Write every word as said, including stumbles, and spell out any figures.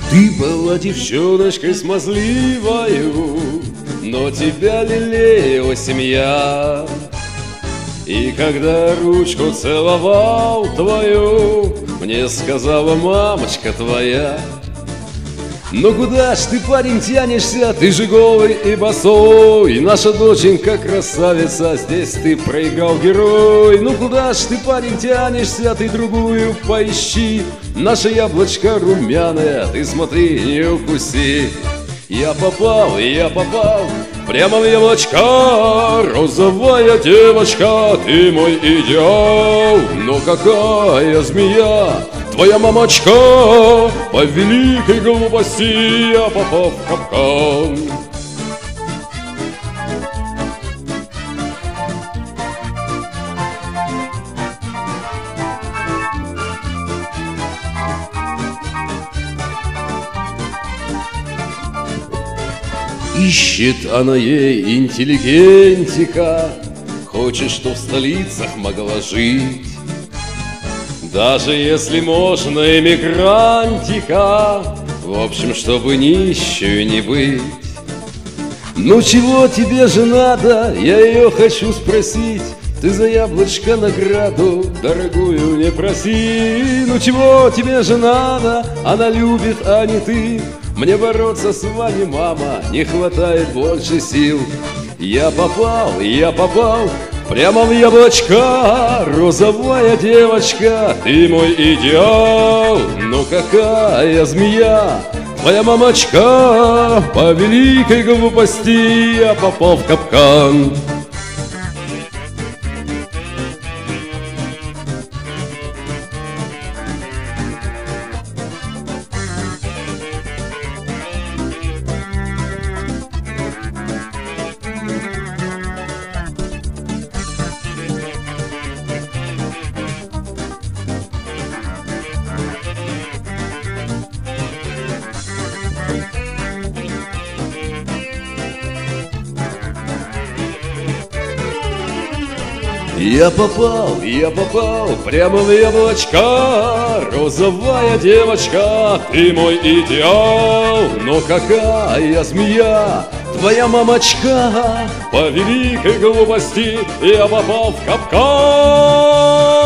Ты была девчоночкой смазливою, но тебя лелеяла семья. И когда ручку целовал твою, мне сказала мамочка твоя: ну куда ж ты, парень, тянешься? Ты же голый и босой. Наша доченька красавица, здесь ты проиграл герой. Ну куда ж ты, парень, тянешься? Ты другую поищи. Наше яблочко румяное, ты смотри, не укуси. Я попал, я попал прямо в яблочко. Розовая девочка, ты мой идеал. Но какая змея твоя мамочка! По великой глупости я попал в капкан. Ищет она ей интеллигентика, хочет, чтоб в столицах могла жить. Даже если можно эмигрантика, в общем, чтобы нищую не быть. Ну чего тебе же надо, я ее хочу спросить. Ты за яблочко награду дорогую не проси. Ну чего тебе же надо, она любит, а не ты. Мне бороться с вами, мама, не хватает больше сил. Я попал, я попал прямо в яблочко. Розовая девочка, ты мой идеал. Ну какая змея твоя мамочка! По великой глупости я попал в капкан. Я попал, я попал прямо в яблочко. Розовая девочка, ты мой идеал. Но какая змея твоя мамочка! По великой глупости я попал в капкан.